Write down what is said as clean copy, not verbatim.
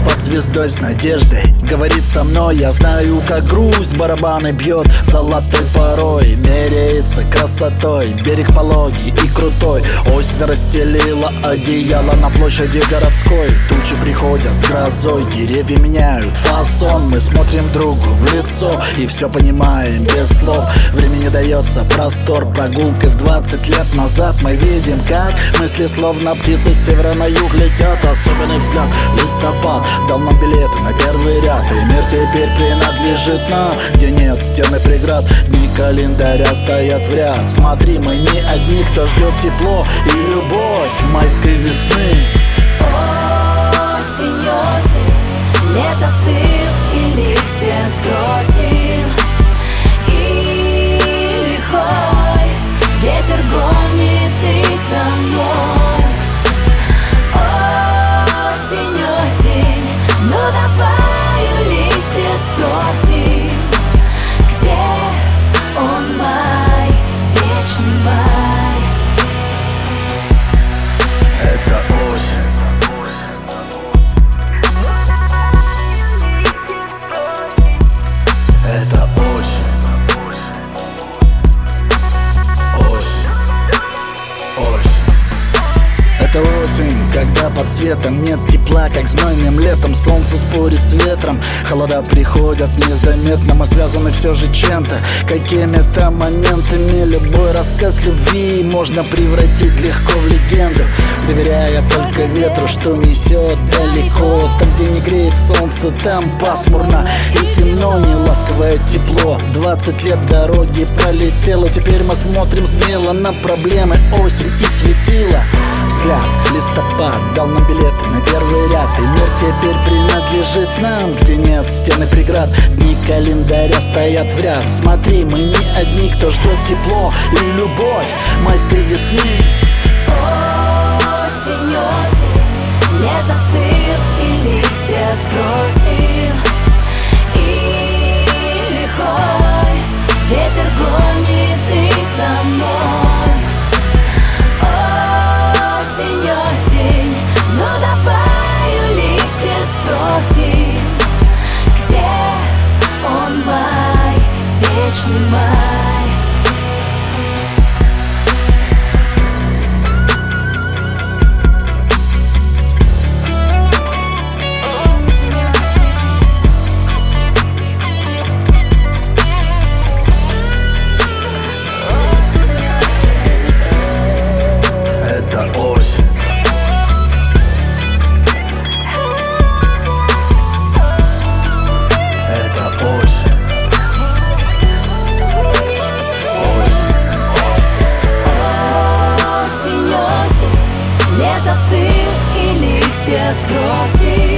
под звездой с надеждой. Говорит со мной, я знаю, как грусть барабаны бьет. Золотой порой меряется красотой. Берег пологий и крутой. Осень расстелила одеяло на площади городской. Тучи приходят с грозой, деревья меняют фасон. Мы смотрим другу в лицо и все понимаем без слов. Времени дается простор, прогулкой в 20 лет назад. Мы видим, как мысли словно птицы с севера на юг летят. Особенный взгляд, листопад дал нам билеты на первый ряд. И мир теперь принадлежит нам, где нет стены преград. Дни календаря стоят в ряд. Смотри, мы не одни, кто ждет тепло и любовь майской весны. Осень, осень, не застыл и листья сбросил. И лихой ветер гонит их за мной. Осень, осень, ну давай у листьев спросим, где он май, вечный май. Это осень. Это осень. Осень. Осень. Это осень, когда под светом нет тепла, как знойным летом. Солнце спорит с ветром, холода приходят незаметно. Мы связаны все же чем-то, какими-то моментами. Любой рассказ любви можно превратить легко в легенду, доверяя только ветру, что несет далеко. Там, где не греет солнце, там пасмурно и темно, не ласковое тепло. 20 лет дороги пролетело, теперь мы смотрим смело на проблемы. Осень и светило. Взгляд, листопад дал нам билеты на первый ряд. И мир теперь принадлежит нам, где нет стены преград. Дни календаря стоят в ряд. Смотри, мы не одни, кто ждет тепло и любовь майской весны. Осень, осень, не застыл и листья сбросил. И лихой ветер гонит их за мной. Осень, осень, ну давай у листьев спросим, где он май, вечный май. Это осень. Это осень. Осень, осень, не застыл и листья сбросил.